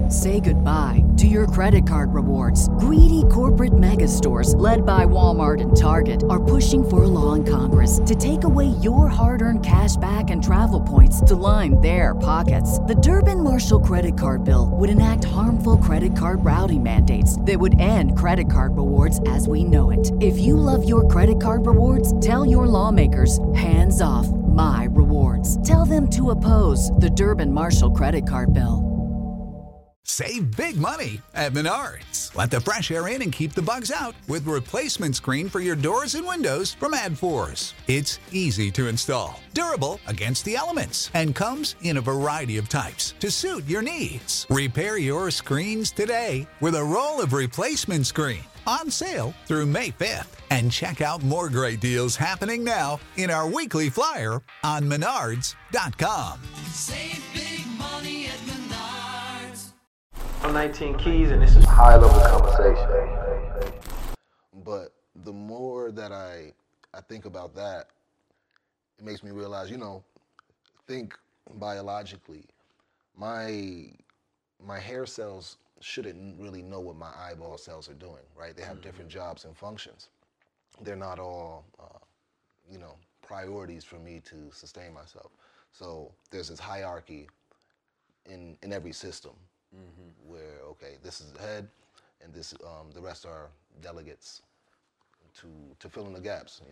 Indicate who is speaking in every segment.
Speaker 1: Say goodbye to your credit card rewards. Greedy corporate mega stores, led by Walmart and Target, are pushing for a law in Congress to take away your hard-earned cash back and travel points to line their pockets. The Durbin-Marshall credit card bill would enact harmful credit card routing mandates that would end credit card rewards as we know it. If you love your credit card rewards, tell your lawmakers, hands off my rewards. Tell them to oppose the Durbin-Marshall credit card bill.
Speaker 2: Save big money at Menards. Let the fresh air in and keep the bugs out with replacement screen for your doors and windows from AdForce. It's easy to install, durable against the elements, and comes in a variety of types to suit your needs. Repair your screens today with a roll of replacement screen on sale through May 5th. And check out more great deals happening now in our weekly flyer on Menards.com.
Speaker 3: Save big money at Menards.
Speaker 4: I'm 19 Keys, and this is high-level conversation.
Speaker 5: But the more that I think about that, it makes me realize, think biologically. My hair cells shouldn't really know what my eyeball cells are doing, right? They have different jobs and functions. They're not all, priorities for me to sustain myself. So there's this hierarchy in every system. Where, okay, this is the head, and this the rest are delegates to fill in the gaps,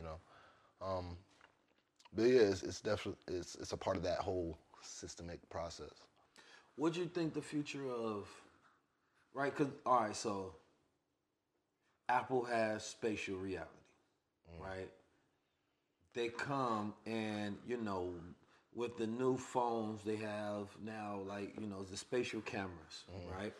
Speaker 5: But yeah, it's definitely it's a part of that whole systemic process.
Speaker 6: What do you think the future of, right? Because all right, so Apple has spatial reality, right? They come and with the new phones they have now, the spatial cameras, right?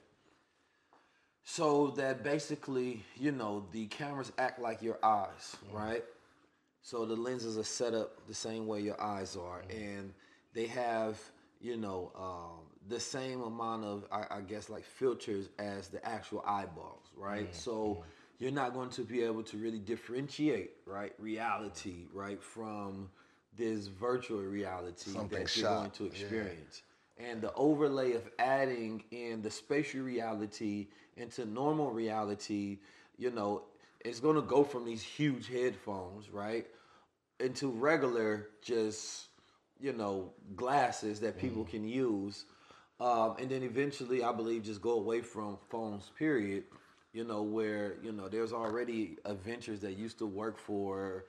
Speaker 6: So that basically, the cameras act like your eyes, right? So the lenses are set up the same way your eyes are, and they have, the same amount of, I guess, like filters as the actual eyeballs, right? So you're not going to be able to really differentiate, right, reality, right, from this virtual reality that you're going to experience. Yeah. And the overlay of adding in the spatial reality into normal reality, it's going to go from these huge headphones, right, into regular just, glasses that people can use. And then eventually, I believe, just go away from phones, period, where, there's already ventures that used to work for,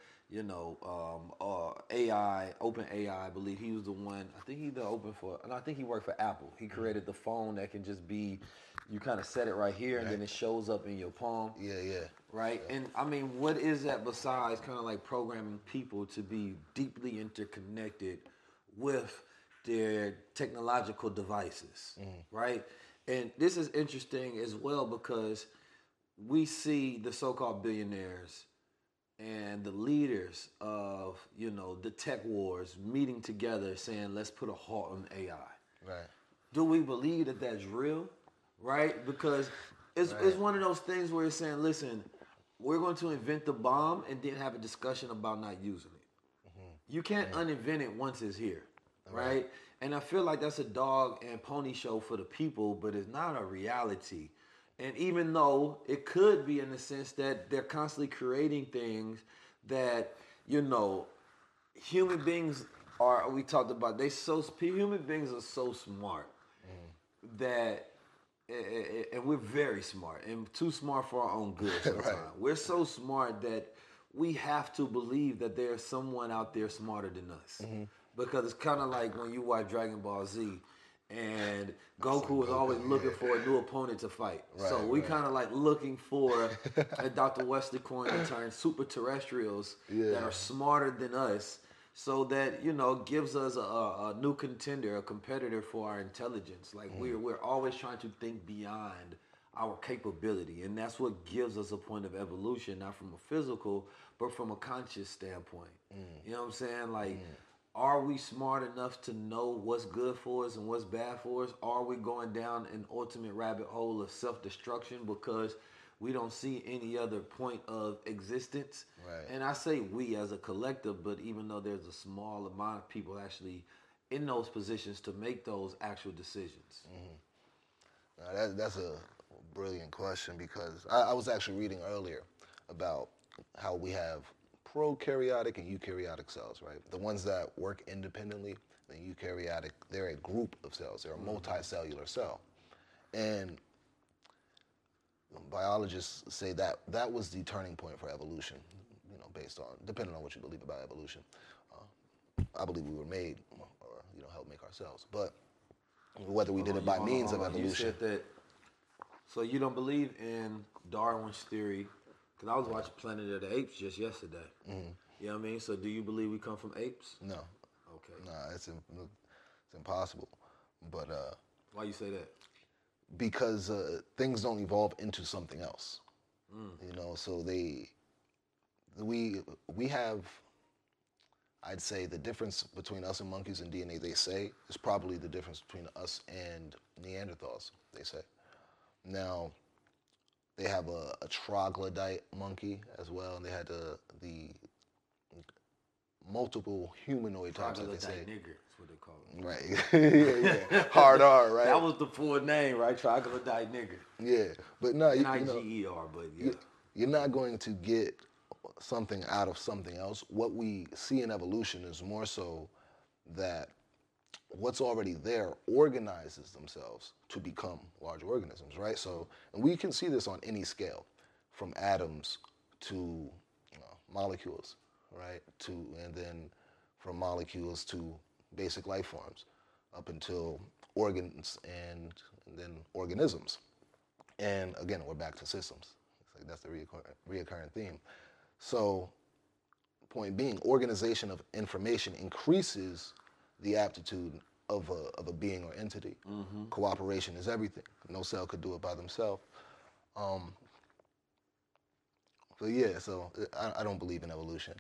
Speaker 6: AI, OpenAI, I believe he was the one. I think he worked for Apple. He created the phone that can just be, you kind of set it right here, and then it shows up in your palm.
Speaker 5: Yeah.
Speaker 6: Right?
Speaker 5: Yeah.
Speaker 6: And I mean, what is that besides kind of like programming people to be deeply interconnected with their technological devices, right? And this is interesting as well because we see the so-called billionaires and the leaders of, the tech wars meeting together saying, let's put a halt on AI.
Speaker 5: Right.
Speaker 6: Do we believe that that's real? Right? Because it's one of those things where it's saying, listen, we're going to invent the bomb and then have a discussion about not using it. You can't uninvent it once it's here. Right? And I feel like that's a dog and pony show for the people, but it's not a reality. And even though it could be in the sense that they're constantly creating things that, human beings are, we talked about, human beings are so smart that, and we're very smart and too smart for our own good sometimes. We're so smart that we have to believe that there's someone out there smarter than us. Because it's kind of like when you watch Dragon Ball Z, and Goku is always looking for a new opponent to fight. So we kind of like looking for a Dr. Wesley coin to turn super terrestrials that are smarter than us, so that gives us a new contender, a competitor for our intelligence. Like we're always trying to think beyond our capability, and that's what gives us a point of evolution, not from a physical, but from a conscious standpoint. You know what I'm saying? Like. Are we smart enough to know what's good for us and what's bad for us? Are we going down an ultimate rabbit hole of self-destruction because we don't see any other point of existence? And I say we as a collective, but even though there's a small amount of people actually in those positions to make those actual decisions.
Speaker 5: That's a brilliant question because I was actually reading earlier about how we have prokaryotic and eukaryotic cells, right? The ones that work independently, the eukaryotic, they're a group of cells. They're a multicellular cell. And biologists say that that was the turning point for evolution, based on, depending on what you believe about evolution. I believe we were made or, helped make ourselves. But whether we did it by means of evolution.
Speaker 6: You said that, so you don't believe in Darwin's theory, because I was watching Planet of the Apes just yesterday. Mm-hmm. You know what I mean? So do you believe we come from apes?
Speaker 5: No.
Speaker 6: Okay.
Speaker 5: Nah, it's impossible. But
Speaker 6: why you say that?
Speaker 5: Because things don't evolve into something else. So we have, I'd say the difference between us and monkeys in DNA, they say, is probably the difference between us and Neanderthals, they say. Now, they have a troglodyte monkey as well, and they had the multiple humanoid types, like they say.
Speaker 6: Troglodyte nigger, that's what they call it.
Speaker 5: Right. yeah. Hard R, right?
Speaker 6: That was the full name, right? Troglodyte nigger.
Speaker 5: Yeah. But no,
Speaker 6: N-I-G-E-R, but yeah.
Speaker 5: You're not going to get something out of something else. What we see in evolution is more so that what's already there organizes themselves to become large organisms, right? So, and we can see this on any scale, from atoms to molecules, right? And then from molecules to basic life forms, up until organs and then organisms. And again, we're back to systems. It's like that's the reoccurring theme. So, point being, organization of information increases the aptitude of a being or entity. Mm-hmm. Cooperation is everything. No cell could do it by themselves. So I don't believe in evolution.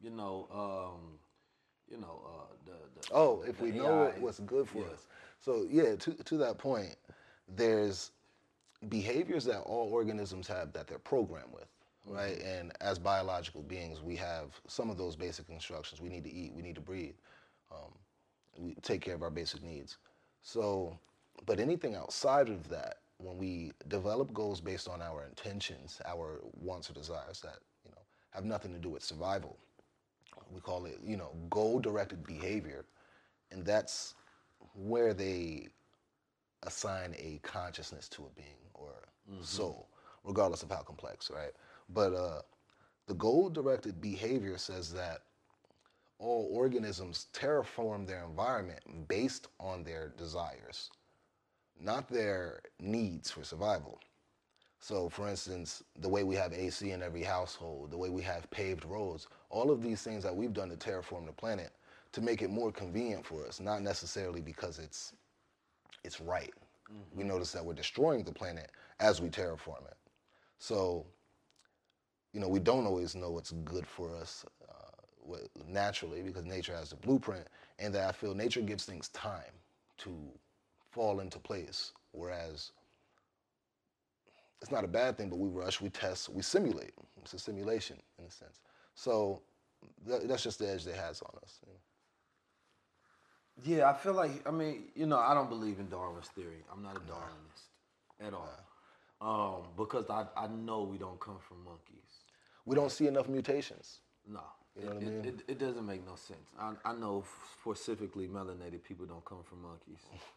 Speaker 5: If we know what's good for us. So to that point, there's behaviors that all organisms have that they're programmed with. Right, mm-hmm. And as biological beings, we have some of those basic instructions. We need to eat, we need to breathe, we take care of our basic needs. So, but anything outside of that, when we develop goals based on our intentions, our wants or desires that have nothing to do with survival, we call it goal-directed behavior, and that's where they assign a consciousness to a being or mm-hmm. soul, regardless of how complex, right? But the goal-directed behavior says that all organisms terraform their environment based on their desires, not their needs for survival. So, for instance, the way we have AC in every household, the way we have paved roads, all of these things that we've done to terraform the planet to make it more convenient for us, not necessarily because it's right. Mm-hmm. We notice that we're destroying the planet as we terraform it. So, we don't always know what's good for us naturally because nature has the blueprint, and that I feel nature gives things time to fall into place, whereas it's not a bad thing, but we rush, we test, we simulate. It's a simulation in a sense. So that's just the edge that it has on us.
Speaker 6: Yeah, I feel like, I don't believe in Darwin's theory. I'm not a Darwinist at all. Because I know we don't come from monkeys. We
Speaker 5: don't see enough mutations.
Speaker 6: No.
Speaker 5: You know what I mean?
Speaker 6: It doesn't make no sense. I know specifically melanated people don't come from monkeys.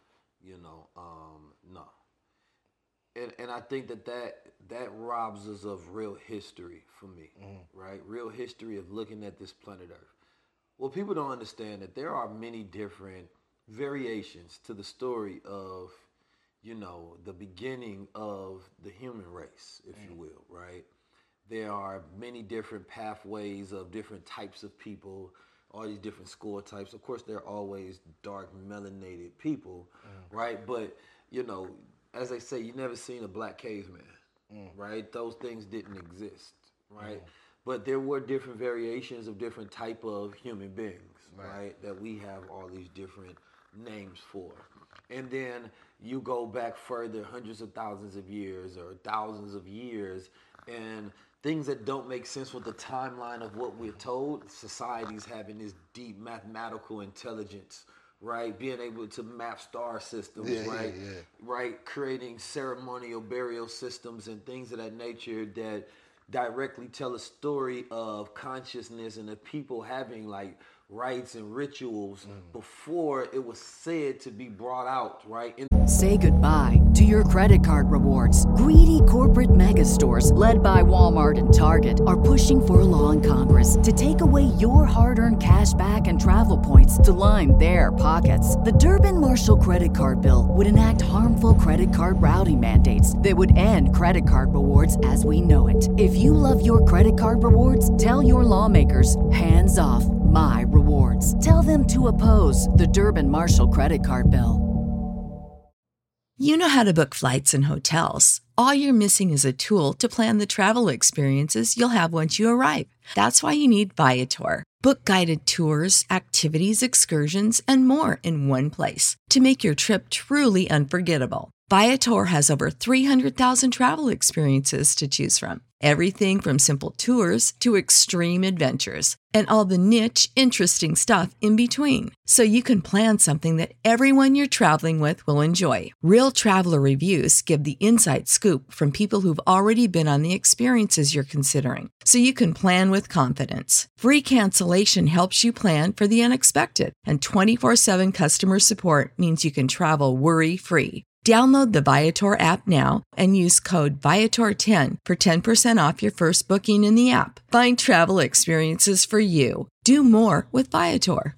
Speaker 6: No. And I think that robs us of real history for me, mm-hmm. right? Real history of looking at this planet Earth. Well, people don't understand that there are many different variations to the story of, the beginning of the human race, if you will, right? There are many different pathways of different types of people, all these different score types. Of course, there are always dark melanated people, right? But, as they say, you never seen a black caveman, right? Those things didn't exist, right? But there were different variations of different type of human beings, right? That we have all these different names for. And then you go back further, hundreds of thousands of years or thousands of years, and things that don't make sense with the timeline of what we're told, societies having this deep mathematical intelligence right? Being able to map star systems, right? Right, creating ceremonial burial systems and things of that nature that directly tell a story of consciousness and the people having like rites and rituals before it was said to be brought out, right?
Speaker 1: Say goodbye to your credit card rewards. Greedy corporate mega stores, led by Walmart and Target, are pushing for a law in Congress to take away your hard-earned cash back and travel points to line their pockets. The Durbin-Marshall credit card bill would enact harmful credit card routing mandates that would end credit card rewards as we know it. If you love your credit card rewards, tell your lawmakers, hands off my rewards. Tell them to oppose the Durbin-Marshall credit card bill.
Speaker 7: You know how to book flights and hotels. All you're missing is a tool to plan the travel experiences you'll have once you arrive. That's why you need Viator. Book guided tours, activities, excursions, and more in one place to make your trip truly unforgettable. Viator has over 300,000 travel experiences to choose from. Everything from simple tours to extreme adventures and all the niche, interesting stuff in between. So you can plan something that everyone you're traveling with will enjoy. Real traveler reviews give the inside scoop from people who've already been on the experiences you're considering. So you can plan with confidence. Free cancellation helps you plan for the unexpected. And 24/7 customer support means you can travel worry-free. Download the Viator app now and use code Viator10 for 10% off your first booking in the app. Find travel experiences for you. Do more with Viator.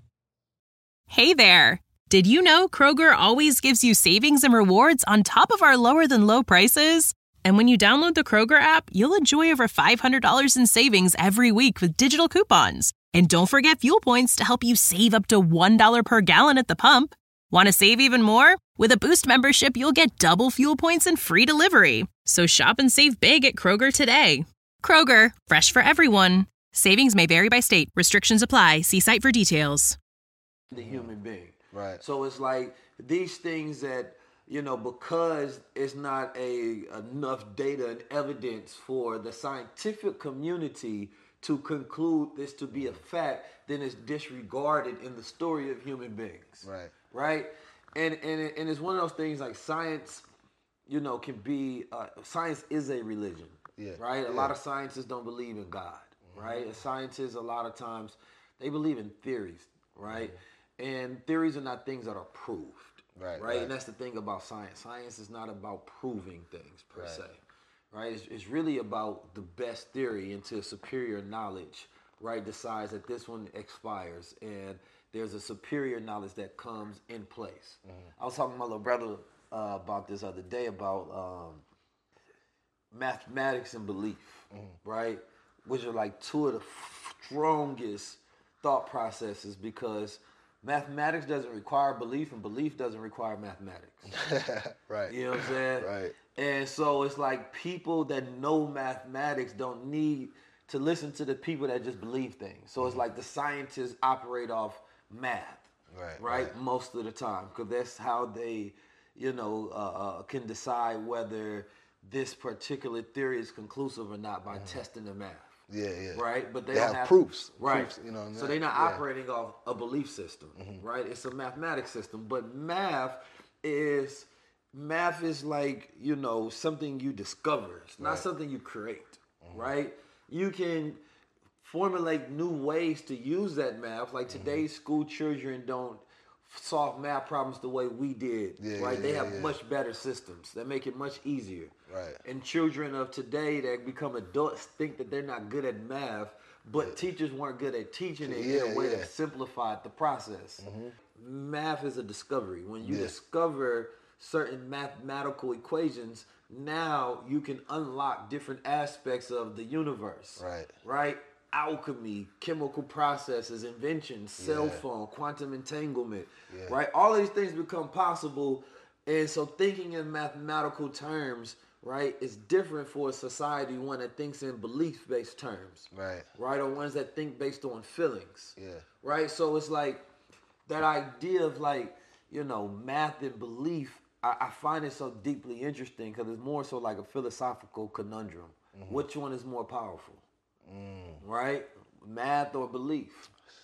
Speaker 8: Hey there! Did you know Kroger always gives you savings and rewards on top of our lower-than-low prices? And when you download the Kroger app, you'll enjoy over $500 in savings every week with digital coupons. And don't forget fuel points to help you save up to $1 per gallon at the pump. Want to save even more? With a Boost membership, you'll get double fuel points and free delivery. So shop and save big at Kroger today. Kroger, fresh for everyone. Savings may vary by state. Restrictions apply. See site for details.
Speaker 6: The human being.
Speaker 5: Right.
Speaker 6: So it's like these things that, you know, because it's not enough data and evidence for the scientific community to conclude this to be a fact, then it's disregarded in the story of human beings.
Speaker 5: Right.
Speaker 6: Right? And it's one of those things like science, you know, can be, science is a religion.
Speaker 5: Yeah.
Speaker 6: Right? A lot of scientists don't believe in God. Right? And scientists, a lot of times, they believe in theories. Right? And theories are not things that are proved. Right? And that's the thing about science. Science is not about proving things per se. Right? It's really about the best theory into superior knowledge, right? Decides that this one expires and there's a superior knowledge that comes in place. I was talking to my little brother about this other day about mathematics and belief, right? Which are like two of the strongest thought processes because mathematics doesn't require belief and belief doesn't require mathematics.
Speaker 5: Right.
Speaker 6: You know what I'm saying?
Speaker 5: Right.
Speaker 6: And so it's like people that know mathematics don't need to listen to the people that just believe things. So it's like the scientists operate off math, right? Most of the time, because that's how they, you know, can decide whether this particular theory is conclusive or not by testing the math.
Speaker 5: Yeah.
Speaker 6: Right? But they
Speaker 5: They
Speaker 6: don't
Speaker 5: have proofs.
Speaker 6: Right.
Speaker 5: Proofs, you know what I mean?
Speaker 6: So they're not operating off a belief system, right? It's a mathematics system. But math is like, you know, something you discover. It's not something you create, right? You can formulate new ways to use that math. Like today's school children don't solve math problems the way we did, right? They have much better systems that make it much easier.
Speaker 5: Right.
Speaker 6: And children of today that become adults think that they're not good at math, but teachers weren't good at teaching it in a way that simplified the process. Math is a discovery. When you discover certain mathematical equations, now you can unlock different aspects of the universe. Right? Alchemy, chemical processes, inventions, cell phone, quantum entanglement, right? All of these things become possible. And so thinking in mathematical terms, right, is different for a society, one that thinks in belief-based terms. Right? Or ones that think based on feelings. Right? So it's like that idea of like, you know, math and belief, I find it so deeply interesting because it's more so like a philosophical conundrum. Which one is more powerful? Right? Math or belief?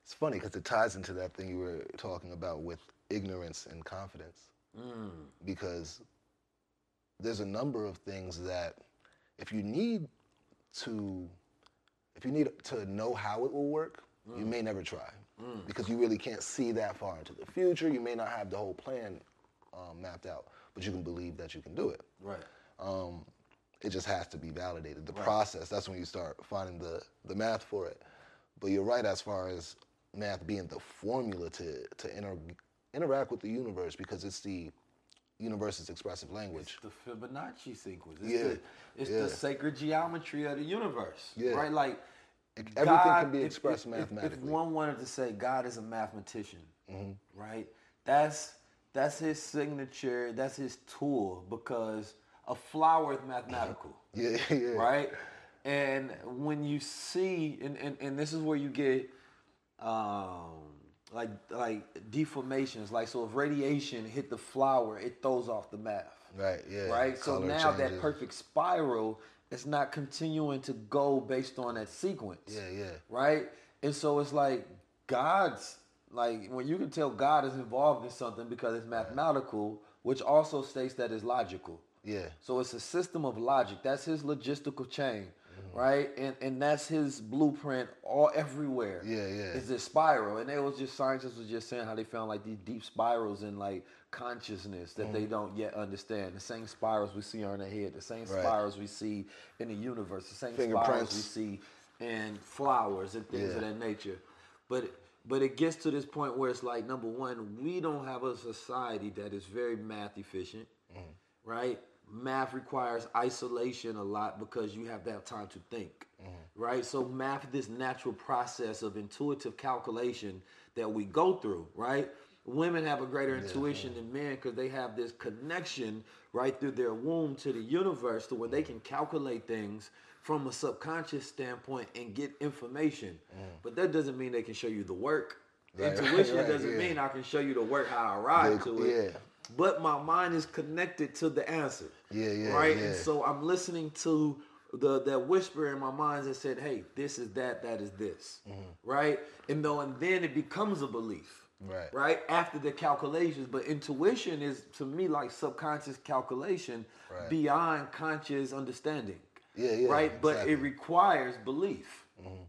Speaker 5: It's funny because it ties into that thing you were talking about with ignorance and confidence. Because there's a number of things that if you need to know how it will work, you may never try. Because you really can't see that far into the future. You may not have the whole plan mapped out, but you can believe that you can do it.
Speaker 6: Right.
Speaker 5: It just has to be validated. The process, that's when you start finding the math for it. But you're right as far as math being the formula to interact with the universe, because it's the universe's expressive language.
Speaker 6: It's the Fibonacci sequence. It's
Speaker 5: the
Speaker 6: sacred geometry of the universe.
Speaker 5: Yeah.
Speaker 6: Right? Like
Speaker 5: Everything
Speaker 6: God,
Speaker 5: can be expressed mathematically.
Speaker 6: If one wanted to say God is a mathematician, right? That's his signature, that's his tool, because a flower is mathematical.
Speaker 5: Yeah.
Speaker 6: Right? And when you see, and this is where you get like deformations. Like, so if radiation hit the flower, it throws off the math.
Speaker 5: Right, yeah.
Speaker 6: Right? So
Speaker 5: Color
Speaker 6: now
Speaker 5: changes.
Speaker 6: that perfect spiral is not continuing to go based on that sequence.
Speaker 5: Yeah.
Speaker 6: Right? And so it's like God's, like, when you can tell God is involved in something because it's mathematical, which also states that it's logical.
Speaker 5: Yeah.
Speaker 6: So it's a system of logic. That's his logistical chain, right? And that's his blueprint all everywhere.
Speaker 5: Yeah.
Speaker 6: It's this spiral. And scientists was just saying how they found like these deep spirals in like consciousness that they don't yet understand. The same spirals we see on the head, the same spirals we see in the universe, the same spirals we see in flowers and things of that nature. But it gets to this point where it's like, number one, we don't have a society that is very math efficient, right? Math requires isolation a lot because you have to have time to think, right? So math, this natural process of intuitive calculation that we go through, right? Women have a greater intuition than men because they have this connection right through their womb to the universe to where they can calculate things from a subconscious standpoint and get information. But that doesn't mean they can show you the work. Intuition doesn't mean I can show you the work, how I arrive to it. But my mind is connected to the answer. Right? And so I'm listening to that whisper in my mind that said, hey, this is that is this. Right? And then it becomes a belief. Right? After the calculations. But intuition is, to me, like subconscious calculation beyond conscious understanding. Right? But it requires belief.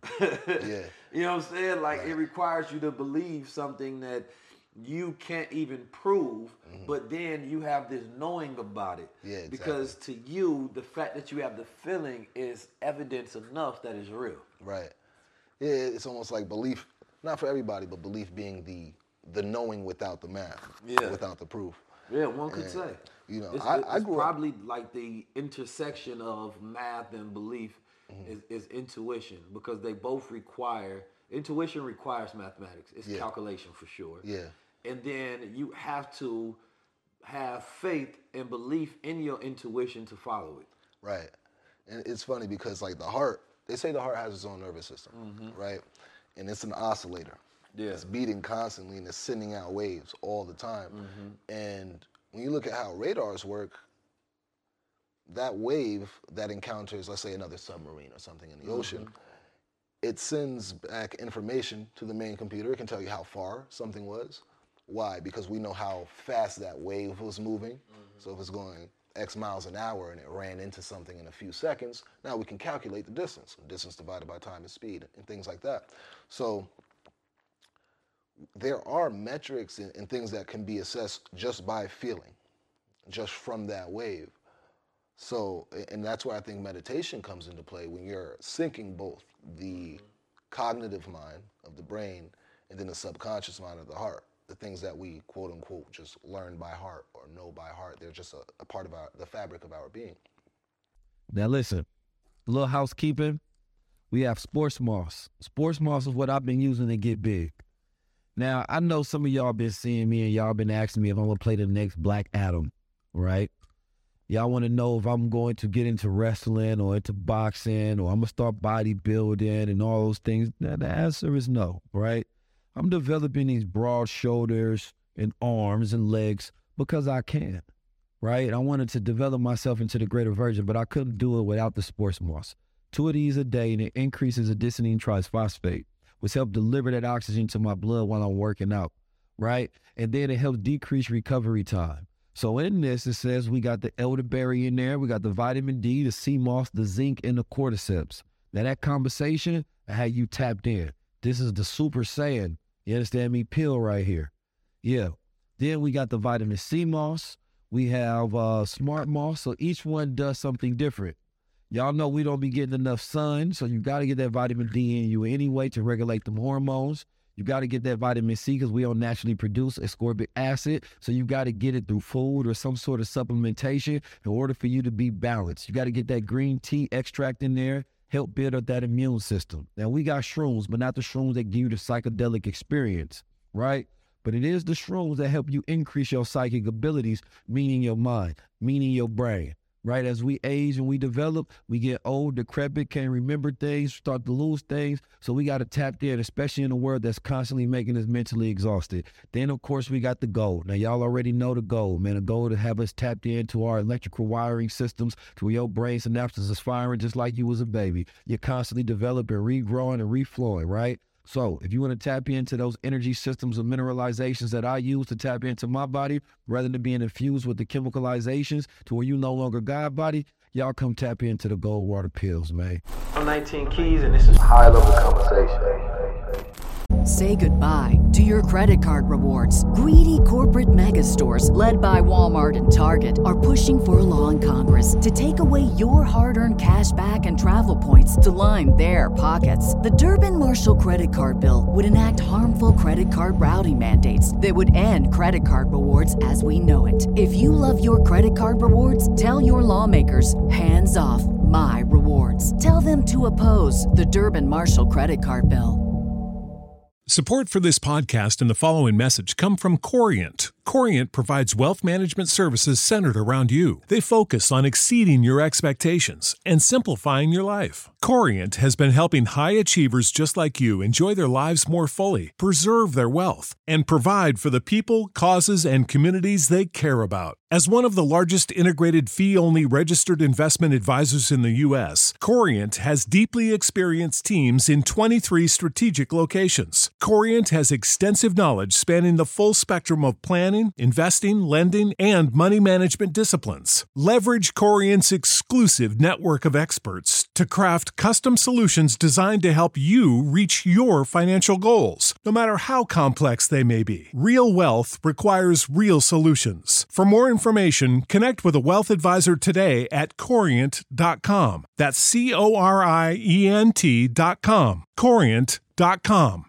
Speaker 6: You know what I'm saying? Like it requires you to believe something that you can't even prove, but then you have this knowing about it. Because to you, the fact that you have the feeling is evidence enough that it's real.
Speaker 5: Right. Yeah, it's almost like belief, not for everybody, but belief being the knowing without the math, without the proof.
Speaker 6: Yeah, one could say.
Speaker 5: You know,
Speaker 6: it's
Speaker 5: I grew
Speaker 6: probably like the intersection of math and belief is intuition, because they both intuition requires mathematics. It's calculation for sure. And then you have to have faith and belief in your intuition to follow it.
Speaker 5: Right. And it's funny because like the heart, they say the heart has its own nervous system, right? And it's an oscillator. It's beating constantly and it's sending out waves all the time. And when you look at how radars work, that wave that encounters, let's say, another submarine or something in the ocean, it sends back information to the main computer. It can tell you how far something was. Why? Because we know how fast that wave was moving. So if it's going X miles an hour and it ran into something in a few seconds, now we can calculate the distance. Distance divided by time is speed and things like that. So there are metrics and things that can be assessed just by feeling, just from that wave. So, and that's where I think meditation comes into play, when you're syncing both the cognitive mind of the brain and then the subconscious mind of the heart. The things that we, quote unquote, just learn by heart or know by heart, they're just a part of the fabric of our being.
Speaker 9: Now listen, a little housekeeping. We have Sports Moss. Sports Moss is what I've been using to get big. Now, I know some of y'all been seeing me and y'all been asking me if I'm going to play the next Black Adam, right? Y'all want to know if I'm going to get into wrestling or into boxing or I'm going to start bodybuilding and all those things. Now, the answer is no, right? I'm developing these broad shoulders and arms and legs because I can, right? I wanted to develop myself into the greater version, but I couldn't do it without the Sports Moss. 2 of these a day, and it increases adenosine triphosphate, which helps deliver that oxygen to my blood while I'm working out, right? And then it helps decrease recovery time. So in this, it says we got the elderberry in there, we got the vitamin D, the sea moss, the zinc, and the cordyceps. Now that conversation, I had you tapped in. This is the Super Saiyan, you understand me, pill right here. Yeah. Then we got the vitamin C moss. We have smart moss. So each one does something different. Y'all know we don't be getting enough sun, so you got to get that vitamin D in you anyway to regulate them hormones. You got to get that vitamin C because we don't naturally produce ascorbic acid, so you got to get it through food or some sort of supplementation in order for you to be balanced. You got to get that green tea extract in there, help build up that immune system. Now, we got shrooms, but not the shrooms that give you the psychedelic experience, right? But it is the shrooms that help you increase your psychic abilities, meaning your mind, meaning your brain. Right, as we age and we develop, we get old, decrepit, can't remember things, start to lose things. So we got to tap in, especially in a world that's constantly making us mentally exhausted. Then, of course, we got the gold. Now, y'all already know the gold, man. The gold to have us tapped into our electrical wiring systems to where your brain synapses is firing just like you was a baby. You're constantly developing, regrowing, and reflowing, right? So if you want to tap into those energy systems of mineralizations that I use to tap into my body, rather than being infused with the chemicalizations to where you no longer God body, y'all come tap into the gold water pills, man.
Speaker 4: I'm 19 Keys, and this is High Level Conversation.
Speaker 1: Say goodbye to your credit card rewards. Greedy corporate mega stores, led by Walmart and Target, are pushing for a law in Congress to take away your hard-earned cash back and travel points to line their pockets. The Durbin-Marshall credit card bill would enact harmful credit card routing mandates that would end credit card rewards as we know it. If you love your credit card rewards, tell your lawmakers, hands off my rewards. Tell them to oppose the Durbin-Marshall credit card bill.
Speaker 10: Support for this podcast and the following message come from Corient. Corient provides wealth management services centered around you. They focus on exceeding your expectations and simplifying your life. Corient has been helping high achievers just like you enjoy their lives more fully, preserve their wealth, and provide for the people, causes, and communities they care about. As one of the largest integrated fee-only registered investment advisors in the U.S., Corient has deeply experienced teams in 23 strategic locations. Corient has extensive knowledge spanning the full spectrum of planning, investing, lending, and money management disciplines. Leverage Corient's exclusive network of experts to craft custom solutions designed to help you reach your financial goals, no matter how complex they may be. Real wealth requires real solutions. For more information, connect with a wealth advisor today at Corient.com. That's Corient.com. Corient.com.